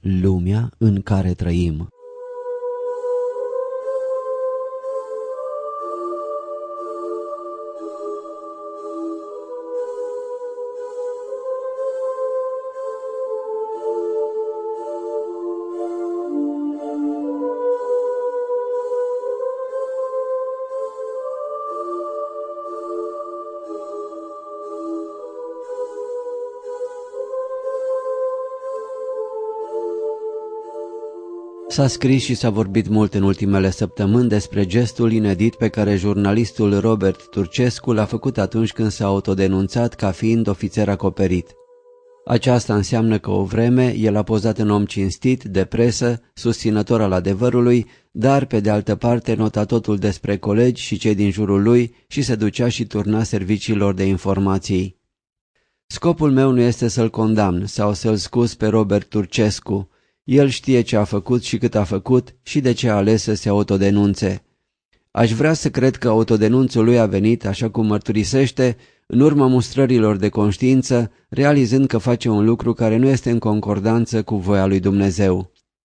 lumea în care trăim. S-a scris și s-a vorbit mult în ultimele săptămâni despre gestul inedit pe care jurnalistul Robert Turcescu l-a făcut atunci când s-a autodenunțat ca fiind ofițer acoperit. Aceasta înseamnă că o vreme el a pozat în om cinstit, de presă, susținător al adevărului, dar pe de altă parte nota totul despre colegi și cei din jurul lui și se ducea și turna serviciilor de informații. Scopul meu nu este să-l condamn sau să-l scuz pe Robert Turcescu. El știe ce a făcut și cât a făcut și de ce a ales să se autodenunțe. Aș vrea să cred că autodenunțul lui a venit, așa cum mărturisește, în urma mustrărilor de conștiință, realizând că face un lucru care nu este în concordanță cu voia lui Dumnezeu.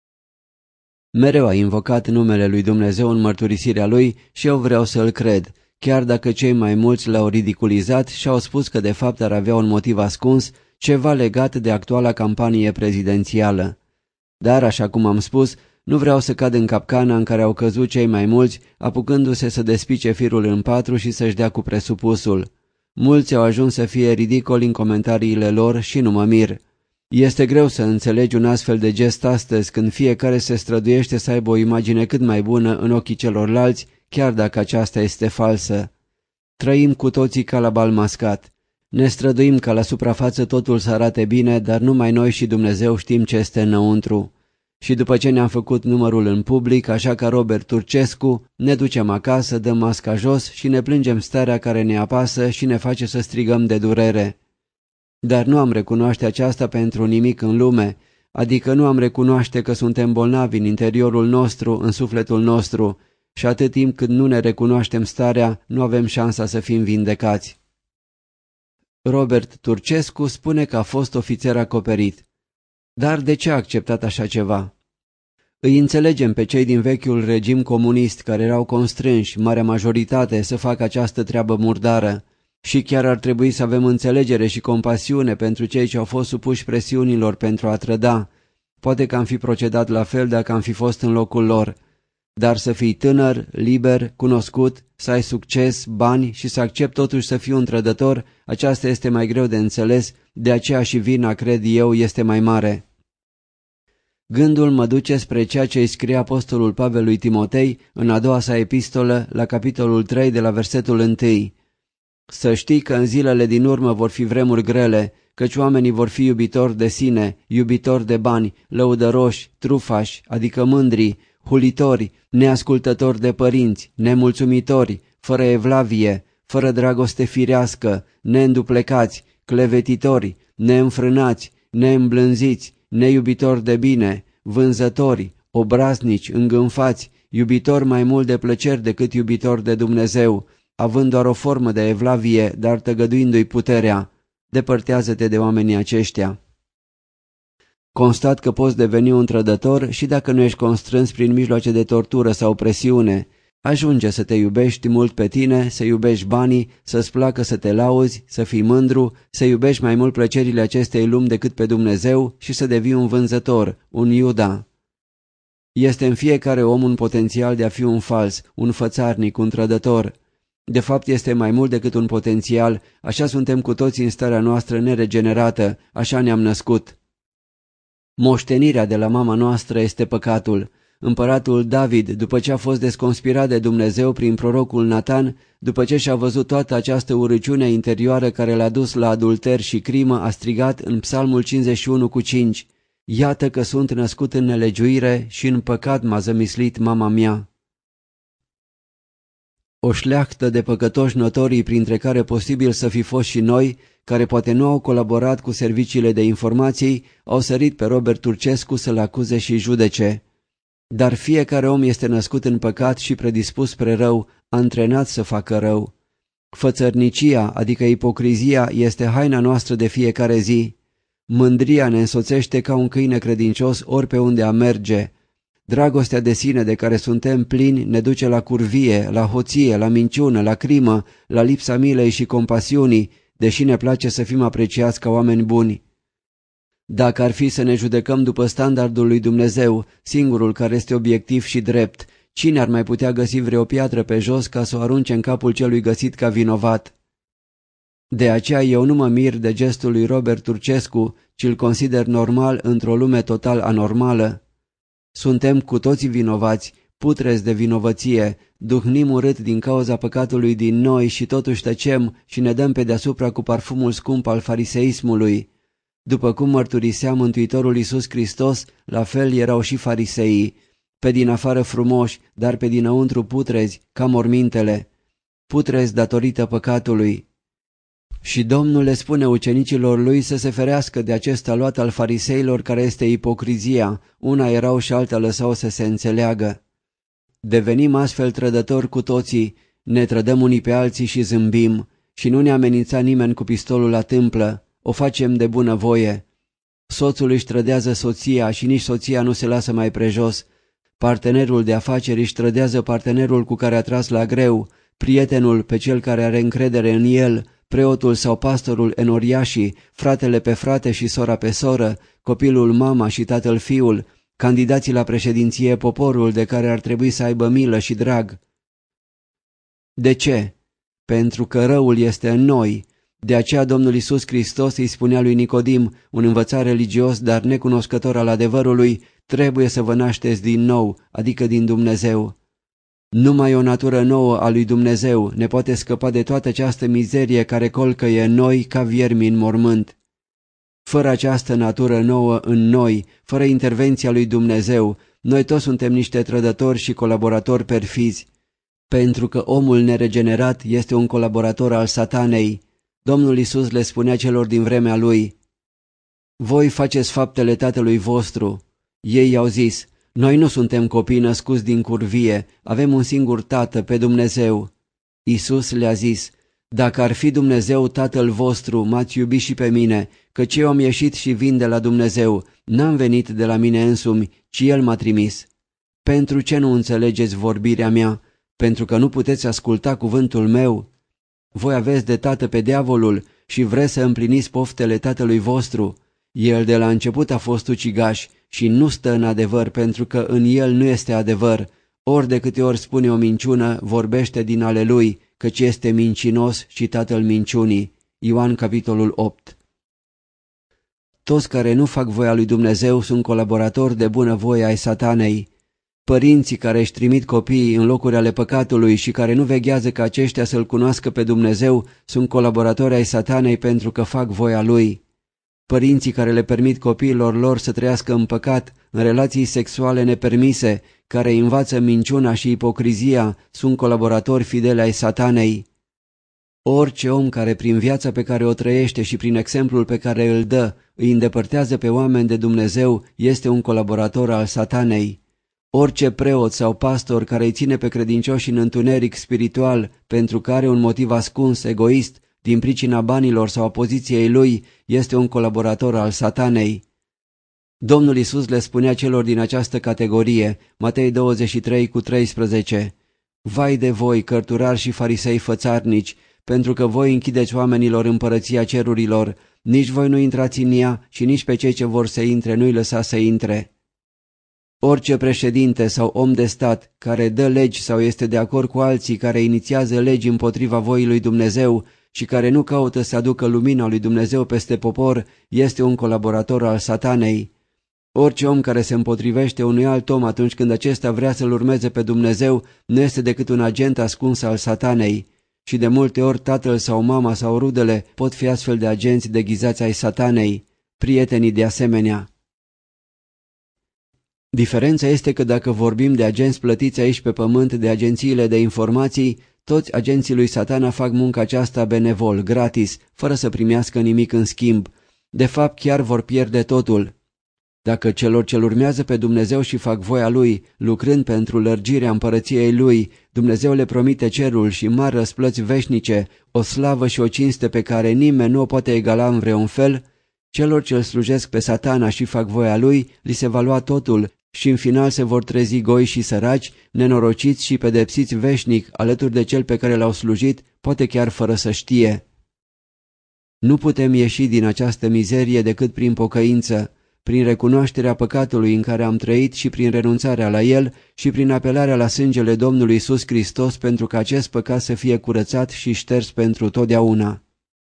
Mereu a invocat numele lui Dumnezeu în mărturisirea lui și eu vreau să-l cred, chiar dacă cei mai mulți l-au ridiculizat și au spus că de fapt ar avea un motiv ascuns, ceva legat de actuala campanie prezidențială. Dar, așa cum am spus, nu vreau să cad în capcana în care au căzut cei mai mulți, apucându-se să despice firul în patru și să-și dea cu presupusul. Mulți au ajuns să fie ridicoli în comentariile lor și nu mă mir. Este greu să înțelegi un astfel de gest astăzi, când fiecare se străduiește să aibă o imagine cât mai bună în ochii celorlalți, chiar dacă aceasta este falsă. Trăim cu toții ca la bal mascat. Ne străduim ca la suprafață totul să arate bine, dar numai noi și Dumnezeu știm ce este înăuntru. Și după ce ne-am făcut numărul în public, așa ca Robert Turcescu, ne ducem acasă, dăm masca jos și ne plângem starea care ne apasă și ne face să strigăm de durere. Dar nu am recunoaște aceasta pentru nimic în lume, adică nu am recunoaște că suntem bolnavi în interiorul nostru, în sufletul nostru, și atât timp cât nu ne recunoaștem starea, nu avem șansa să fim vindecați. Robert Turcescu spune că a fost ofițer acoperit. Dar de ce a acceptat așa ceva? Îi înțelegem pe cei din vechiul regim comunist care erau constrânși, marea majoritate, să facă această treabă murdară. Și chiar ar trebui să avem înțelegere și compasiune pentru cei ce au fost supuși presiunilor pentru a trăda. Poate că am fi procedat la fel dacă am fi fost în locul lor. Dar să fii tânăr, liber, cunoscut, să ai succes, bani și să accepti totuși să fii un trădător, aceasta este mai greu de înțeles, de aceea și vina, cred eu, este mai mare. Gândul mă duce spre ceea ce îi scrie apostolul Pavel lui Timotei în a doua sa epistolă, la capitolul 3, de la versetul 1. Să știi că în zilele din urmă vor fi vremuri grele, căci oamenii vor fi iubitori de sine, iubitori de bani, lăudăroși, trufași, adică mândri, hulitori, neascultători de părinți, nemulțumitori, fără evlavie, fără dragoste firească, neînduplecați, clevetitori, neînfrânați, neîmblânziți, neiubitori de bine, vânzători, obraznici, îngânfați, iubitori mai mult de plăceri decât iubitori de Dumnezeu, având doar o formă de evlavie, dar tăgăduindu-i puterea. Depărtează-te de oamenii aceștia. Constat că poți deveni un trădător și dacă nu ești constrâns prin mijloace de tortură sau presiune. Ajunge să te iubești mult pe tine, să iubești banii, să-ți placă să te lauzi, să fii mândru, să iubești mai mult plăcerile acestei lumi decât pe Dumnezeu și să devii un vânzător, un Iuda. Este în fiecare om un potențial de a fi un fals, un fățarnic, un trădător. De fapt este mai mult decât un potențial, așa suntem cu toții în starea noastră neregenerată, așa ne-am născut. Moștenirea de la mama noastră este păcatul. Împăratul David, după ce a fost desconspirat de Dumnezeu prin prorocul Natan, după ce și-a văzut toată această urăciune interioară care l-a dus la adulter și crimă, a strigat în Psalmul 51:5: Iată că sunt născut în nelegiuire și în păcat m-a zămislit mama mea. O șleachtă de păcătoși notorii, printre care posibil să fi fost și noi, care poate nu au colaborat cu serviciile de informații, au sărit pe Robert Turcescu să-l acuze și judece. Dar fiecare om este născut în păcat și predispus spre rău, antrenat să facă rău. Fățărnicia, adică ipocrizia, este haina noastră de fiecare zi. Mândria ne însoțește ca un câine credincios ori pe unde merge. Dragostea de sine de care suntem plini ne duce la curvie, la hoție, la minciună, la crimă, la lipsa milei și compasiunii, deși ne place să fim apreciați ca oameni buni. Dacă ar fi să ne judecăm după standardul lui Dumnezeu, singurul care este obiectiv și drept, cine ar mai putea găsi vreo piatră pe jos ca să o arunce în capul celui găsit ca vinovat? De aceea eu nu mă mir de gestul lui Robert Turcescu, ci îl consider normal într-o lume total anormală. Suntem cu toții vinovați, putrezi de vinovăție, duhnim urât din cauza păcatului din noi și totuși tăcem și ne dăm pe deasupra cu parfumul scump al fariseismului. După cum mărturisea Mântuitorul Iisus Hristos, la fel erau și fariseii, pe din afară frumoși, dar pe dinăuntru putrezi, ca mormintele, putrezi datorită păcatului. Și Domnul le spune ucenicilor lui să se ferească de acest aluat al fariseilor care este ipocrizia, una erau și alta lăsau să se înțeleagă. Devenim astfel trădători cu toții, ne trădăm unii pe alții și zâmbim, și nu ne amenința nimeni cu pistolul la tâmplă, o facem de bună voie. Soțul își trădează soția și nici soția nu se lasă mai prejos. Partenerul de afaceri își trădează partenerul cu care a tras la greu, prietenul pe cel care are încredere în el, preotul sau pastorul enoriașii, fratele pe frate și sora pe soră, copilul mama și tatăl fiul, candidații la președinție poporul de care ar trebui să aibă milă și drag. De ce? Pentru că răul este în noi. De aceea Domnul Iisus Hristos îi spunea lui Nicodim, un învățat religios, dar necunoscător al adevărului, trebuie să vă nașteți din nou, adică din Dumnezeu. Numai o natură nouă a lui Dumnezeu ne poate scăpa de toată această mizerie care colcăie în noi ca viermi în mormânt. Fără această natură nouă în noi, fără intervenția lui Dumnezeu, noi toți suntem niște trădători și colaboratori perfizi. Pentru că omul neregenerat este un colaborator al satanei. Domnul Iisus le spunea celor din vremea lui: voi faceți faptele tatălui vostru. Ei i-au zis: noi nu suntem copii născuți din curvie, avem un singur tată, pe Dumnezeu. Iisus le-a zis: dacă ar fi Dumnezeu tatăl vostru, m-ați iubi și pe mine, căci eu am ieșit și vin de la Dumnezeu, n-am venit de la mine însumi, ci El m-a trimis. Pentru ce nu înțelegeți vorbirea mea? Pentru că nu puteți asculta cuvântul meu? Voi aveți de tată pe diavolul și vreți să împliniți poftele tatălui vostru. El de la început a fost ucigaș și nu stă în adevăr, pentru că în el nu este adevăr. Ori de câte ori spune o minciună, vorbește din ale lui, căci este mincinos și tatăl minciunii. Ioan capitolul 8. Toți care nu fac voia lui Dumnezeu sunt colaboratori de bunăvoie ai satanei. Părinții care își trimit copiii în locuri ale păcatului și care nu veghează ca aceștia să-L cunoască pe Dumnezeu sunt colaboratori ai satanei pentru că fac voia lui. Părinții care le permit copiilor lor să trăiască în păcat, în relații sexuale nepermise, care învață minciuna și ipocrizia, sunt colaboratori fideli ai satanei. Orice om care prin viața pe care o trăiește și prin exemplul pe care îl dă îi îndepărtează pe oameni de Dumnezeu este un colaborator al satanei. Orice preot sau pastor care îi ține pe credincioși în întuneric spiritual pentru că are un motiv ascuns, egoist, din pricina banilor sau a poziției lui, este un colaborator al satanei. Domnul Iisus le spunea celor din această categorie, Matei 23:13, vai de voi, cărturari și farisei fățarnici, pentru că voi închideți oamenilor împărăția cerurilor, nici voi nu intrați în ea și nici pe cei ce vor să intre nu-i lăsa să intre. Orice președinte sau om de stat care dă legi sau este de acord cu alții care inițiază legi împotriva voii lui Dumnezeu și care nu caută să aducă lumina lui Dumnezeu peste popor, este un colaborator al satanei. Orice om care se împotrivește unui alt om atunci când acesta vrea să-L urmeze pe Dumnezeu, nu este decât un agent ascuns al satanei. Și de multe ori tatăl sau mama sau rudele pot fi astfel de agenți deghizați ai satanei, prietenii de asemenea. Diferența este că dacă vorbim de agenți plătiți aici pe pământ de agențiile de informații, toți agenții lui Satana fac munca aceasta benevol, gratis, fără să primească nimic în schimb. De fapt, chiar vor pierde totul. Dacă celor ce-L urmează pe Dumnezeu și fac voia Lui, lucrând pentru lărgirea împărăției Lui, Dumnezeu le promite cerul și mari răsplăți veșnice, o slavă și o cinste pe care nimeni nu o poate egala în vreun fel, Celor ce îl slujesc pe Satana și fac voia lui, li se va lua totul și în final se vor trezi goi și săraci, nenorociți și pedepsiți veșnic alături de cel pe care l-au slujit, poate chiar fără să știe. Nu putem ieși din această mizerie decât prin pocăință, prin recunoașterea păcatului în care am trăit și prin renunțarea la el și prin apelarea la sângele Domnului Iisus Hristos pentru ca acest păcat să fie curățat și șters pentru totdeauna.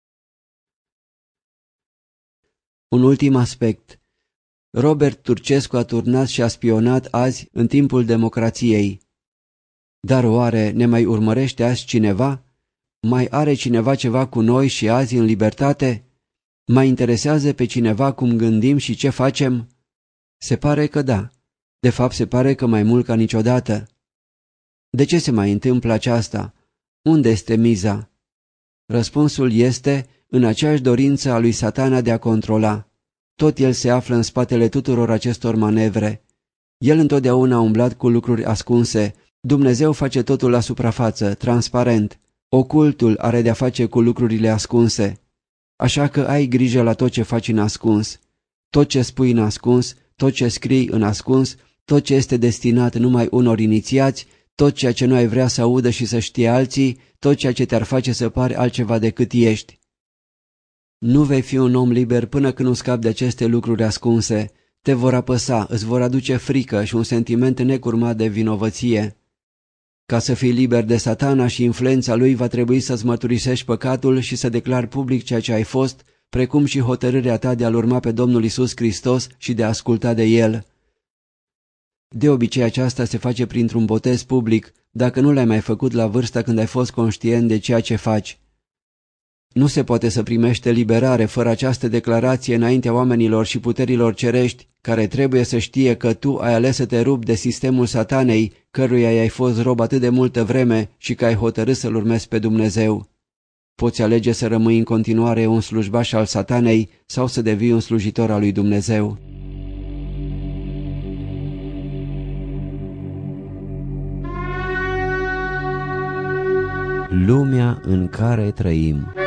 Un ultim aspect. Robert Turcescu a turnat și a spionat azi în timpul democrației. Dar oare ne mai urmărește azi cineva? Mai are cineva ceva cu noi și azi în libertate? Mai interesează pe cineva cum gândim și ce facem? Se pare că da. De fapt se pare că mai mult ca niciodată. De ce se mai întâmplă aceasta? Unde este miza? Răspunsul este în aceeași dorință a lui Satana de a controla. Tot el se află în spatele tuturor acestor manevre. El întotdeauna a umblat cu lucruri ascunse. Dumnezeu face totul la suprafață, transparent. Ocultul are de-a face cu lucrurile ascunse. Așa că ai grijă la tot ce faci în ascuns. Tot ce spui în ascuns, tot ce scrii în ascuns, tot ce este destinat numai unor inițiați, tot ceea ce nu ai vrea să audă și să știe alții, tot ceea ce te-ar face să pari altceva decât ești. Nu vei fi un om liber până când nu scapi de aceste lucruri ascunse. Te vor apăsa, îți vor aduce frică și un sentiment necurmat de vinovăție. Ca să fii liber de Satana și influența lui, va trebui să-ți mărturisești păcatul și să declari public ceea ce ai fost, precum și hotărârea ta de a-L urma pe Domnul Iisus Hristos și de a asculta de El. De obicei aceasta se face printr-un botez public, dacă nu l-ai mai făcut la vârsta când ai fost conștient de ceea ce faci. Nu se poate să primești eliberare fără această declarație înaintea oamenilor și puterilor cerești, care trebuie să știe că tu ai ales să te rupi de sistemul Satanei, căruia i-ai fost rob atât de multă vreme și că ai hotărât să-L urmezi pe Dumnezeu. Poți alege să rămâi în continuare un slujbaș al Satanei sau să devii un slujitor al lui Dumnezeu. Lumea în care trăim.